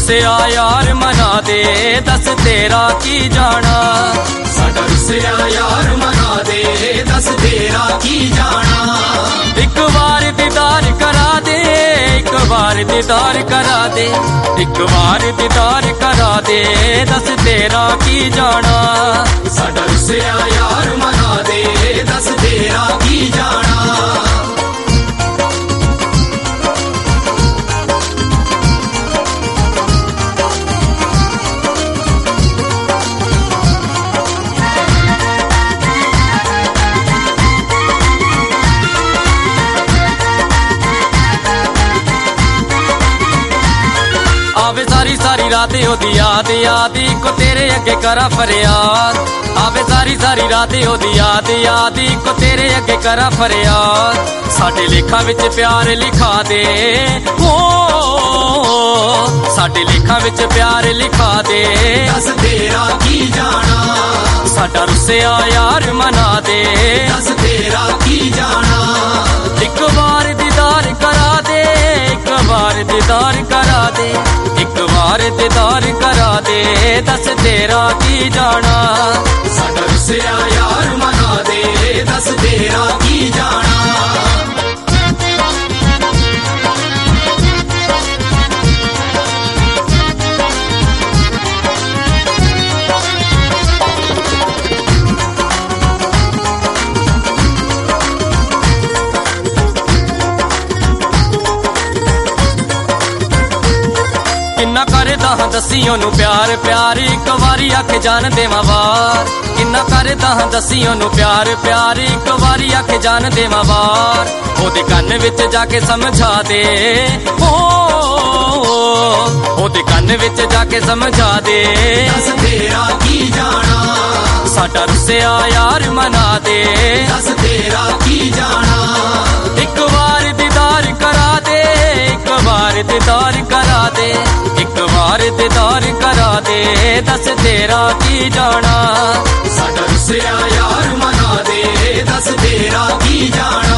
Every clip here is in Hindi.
रुसिया यार मना दे, दस तेरा की जाना। साडा रुसिया यार मना दे, दस तेरा की जाना। एक बार दीदार करा दे, एक बार दीदार करा दे, एक बार दीदार करा दे, दस तेरा की जाना। साडा रुसिया यार मना दे, दस तेरा की जाना। आवे सारी सारी रातें होदी याद, याद को तेरे अगे करा फरियाद। आवे सारी सारी रातें होदी याद, याद को तेरे अगे करा फरियाद। साडे लेखा विच प्यार लिखा दे, ओ साडे लेखा विच प्यार लिखा दे, दस तेरा की जाना। साडा रुसिया यार मना दे, दस तेरा की जाना। एक बार दीदार करा दे, एक बार दीदार करा दे, एक बार दीदार करा दे, दस तेरा की जाना। साडा रुसिया यार मना दे, दस तेरा की जाना। किन्ना करदा हां दसी ओनू प्यार, प्यार एक वारी आखे जान देवां वार। किन्ना करदा हां दसी ओनू प्यार, प्यार एक वारी आखे जान देवां वार। ओदे कन्न विच जाके समझा दे, ओ ओदे कन्न विच जाके समझा दे, दस तेरा की जाना। साडा रुसिया यार मना दे, दस तेरा की जाना। एक बार दीदार करा दे, एक बार दीदार करा दे, एक बार दीदार करा दे, दस तेरा की जाना। साडा रुसिया यार मना दे, दस तेरा की जाना।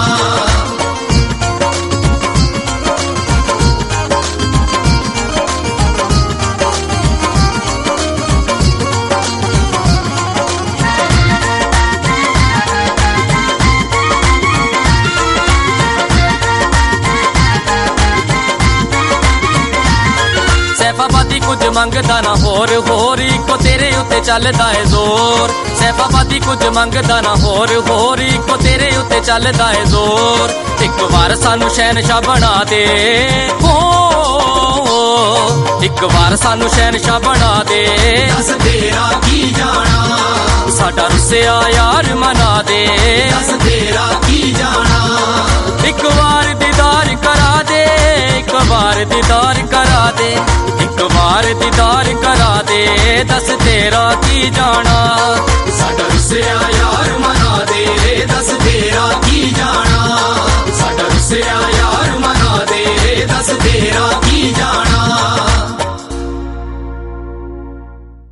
सैफाबादी कुछ मंगदा ना होर, होर को तेरे उत्ते चलदा है जोर। सैफाबादी कुछ मंगदा ना होर, होर को तेरे उत्ते चलदा है जोर। एक बार सानू शहनशाह बना दे, ओ एक बार सानू शहनशाह बना दे, दस तेरा की जाना। साडा रुसिया यार मना दे, दस तेरा की जाना। एक बार दीदार करा दे, एक बार दीदार करा दे, एक बार दीदार करा दे, दस तेरा की जाना।